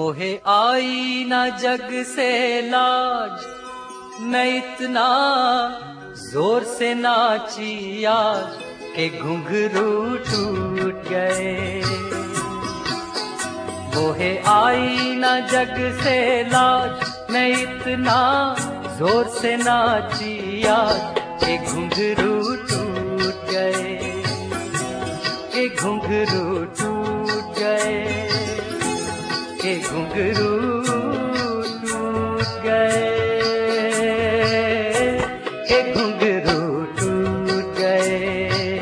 मोहे आई न जग से लाज, मैं इतना जोर से नाची आज के घुंघरू टूट गए। मोहे आई न जग से लाज, मैं इतना जोर से नाची आज के घुंघरू टूट गए, के घुंघरू टूट गए, के घुंघरू टूट गए, के घुंघरू टूट गए।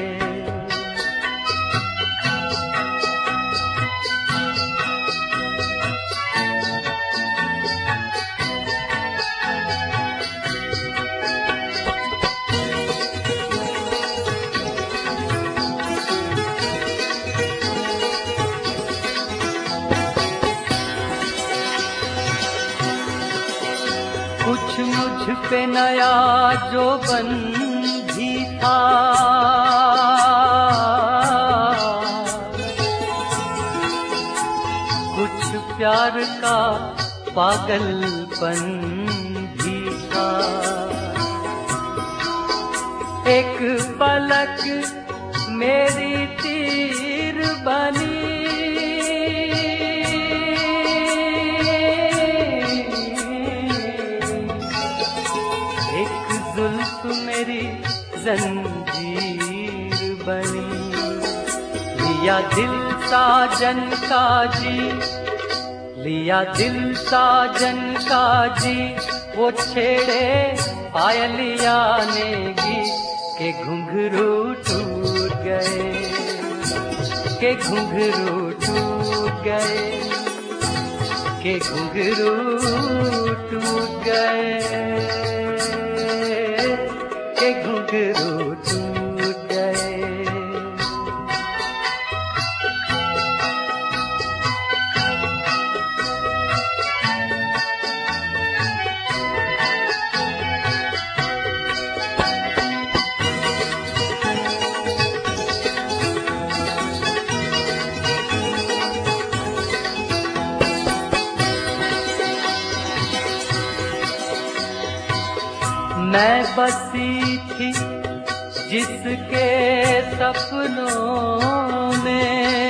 कुछ मुझ पे नया जो बंधी था, कुछ प्यार का पागलपन भी था। एक पलक मेरी तीर बनी, जुल्फ मेरी जंजीर बनी। लिया दिल साजन का जी, लिया दिल साजन का जी, वो छेड़े पायलिया नेगी के घुंघरू टूट गए, के घुंघरू टूट गए, के घुंघरू टूट गए, के घुंघरू टूट गए। मैं बसी थी जिसके सपनों में,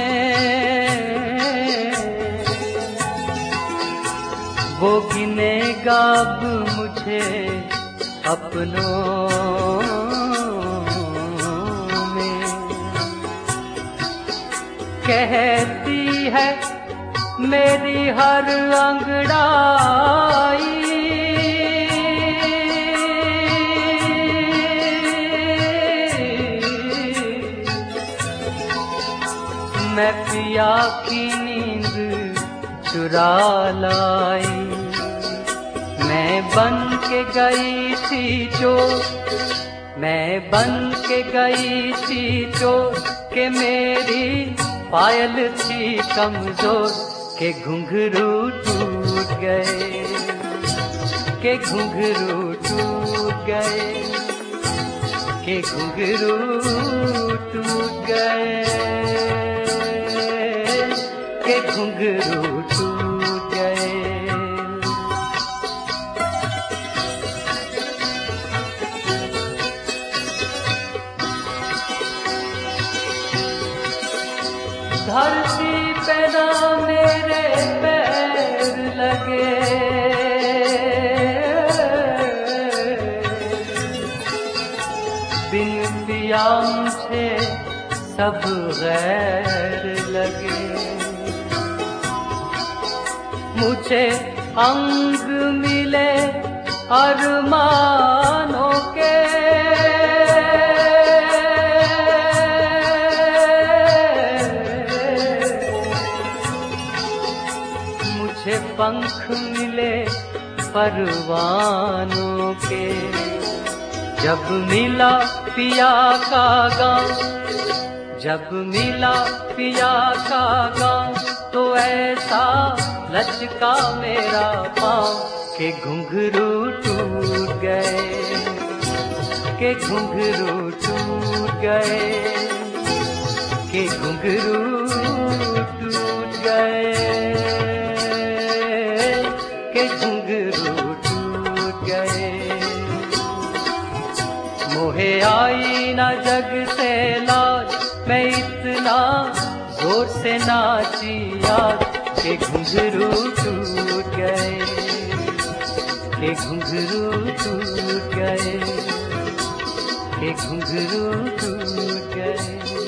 वो गिनेगा अब मुझे अपनों में। कहती है मेरी हर अंगड़ाई, मैं पिया की नींद चुरा लाई। मैं बन के गई थी चोर, मैं बन के गई थी चोर, के मेरी पायल थी कमजोर, के घुंघरू टूट गए, के घुंघरू टूट गए, के घुंघरू टूट गए, के घुंघरू टूट गए। धरती पे ना मेरे पैर लगे, बिन पिया मुझे सब गैर लगे। मुझे अंग मिले अरमानों के, मुझे पंख मिले परवानों के। जब मिला पिया का गाँव, जब मिला पिया का गाँव, तो ऐसा लचका मेरा पाँव, के घुंघरू टूट गए, के घुंघरू टूट गए, के घुंघरू टूट गए। के घुंघरू टूट गए। मोहे आई ना जग से लाज, मैं इतना जोर से नाची आज के घुंघरू टूट गए, के घुंघरू टूट गए, के घुंघरू टूट गए।